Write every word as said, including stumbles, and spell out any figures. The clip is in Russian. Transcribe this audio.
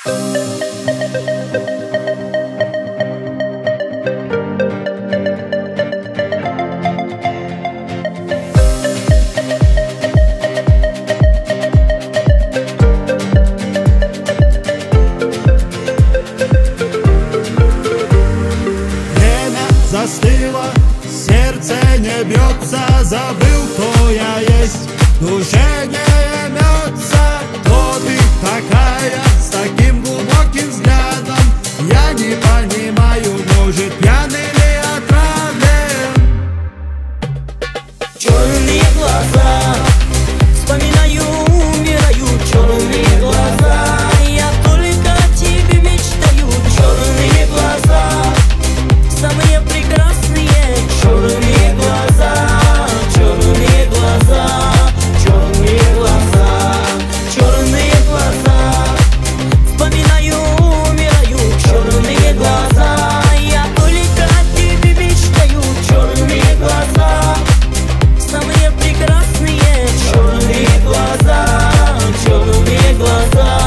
Застыло, сердце не бьется, забыл, кто я есть, в душе не имется. Кто ты такая, с таким глубоким взглядом? Я не понимаю, может, пьяный или отравлен? Черные глаза, вспоминаю, умираю, черные глаза. Я только о тебе мечтаю, черные глаза, самые прекрасные черные глаза, черные глаза, черные глаза, черные глаза. Вспоминаю, умираю, черные глаза. Я только о тебе мечтаю, черные глаза, самые прекрасные черные глаза, черные глаза.